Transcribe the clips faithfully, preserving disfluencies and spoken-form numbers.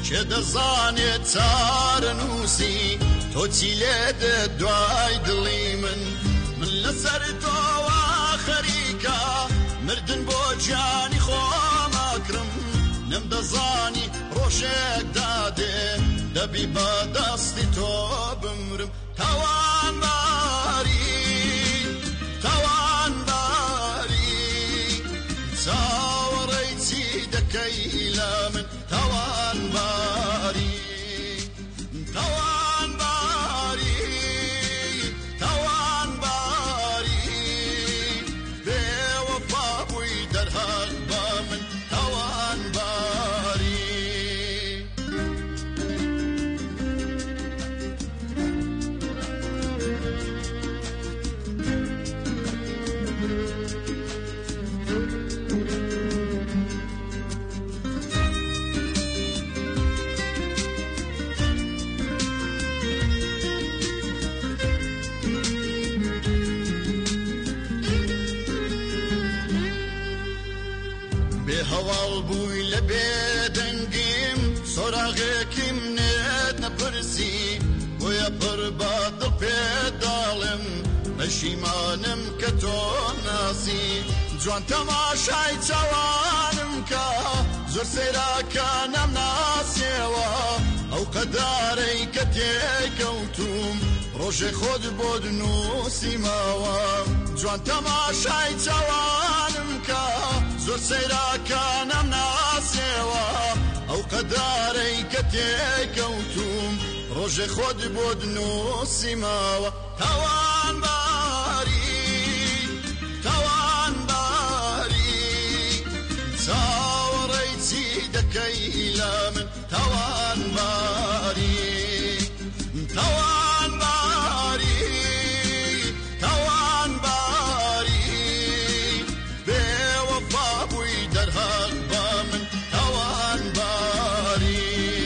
کێ دەزانێت چارە نووسی تۆ چی لێدە دوای دڵی من من لەسەر تۆوە خەریکە مردن بۆ گیانی خۆمەکرم نەمدەزانی ڕۆژێک دادێ دەبی بە دەستی تۆ بمرم تاوانباری تاوانباری چاوەڕێی چی دەکەی لە من تاوانباری تاوانباری تاوانباری بێوەفا بووی دەرهات بە من تاوانباری هەواڵ بووی لە بێدەنگیم سۆراغێکی منێت نەپرسی بۆیە پڕ بە دڵ پێداڵم پەشیمانم کە تۆ ناسی جوان تەماشای چاوانم کە زۆر سەیراکە نەمناسیەوە ئەو قەدارەی کە تێکەوتوم ڕۆژێ خۆت بۆ دنووسیماوە جوان تەماشای چاوانم کە زۆر سەیراکە نەمناسیەوە ئەو قەدارەی کە تێکەوتوم ڕۆژێ خۆت بۆ دنووسیماوە تاوانباری تاوانباری چاوەڕێی چی دەکەی لە من تاوانباری تاوانباری تاوانباری بێوەفا بووی دەرهات بە من تاوانباری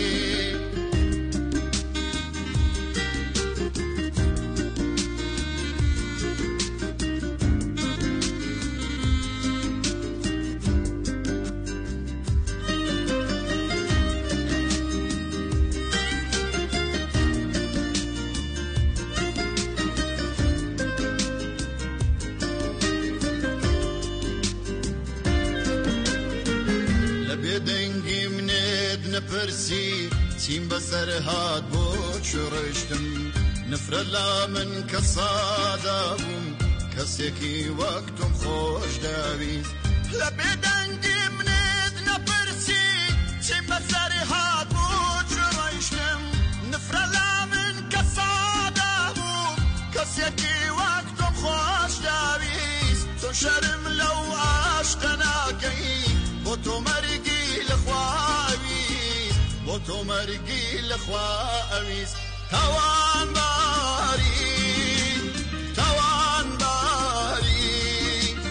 بێدەنگی منێت نەپرسی چیم بەسەر هات بۆ چڕشتم نفرە لا من کە سادا بووم کەسێکی وەک تۆم خۆش داویست لە بێدەنگی منێت نەپرسی چیم بەسەر هات بۆ چڕشتم نفرە لا من کە سادا بووم کەسێکی وەک تۆم خۆش داویست تۆ شەرم لەو عاشقە ناکەی بۆ تۆ مەرگی لەخواویست بۆ تۆ مەرگی لەخواویست تاوانباری تاوانباری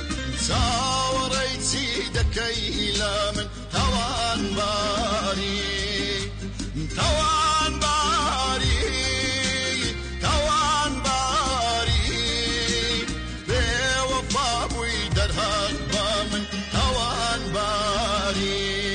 چاوەڕێی چی دەکەی لە من تاوانباری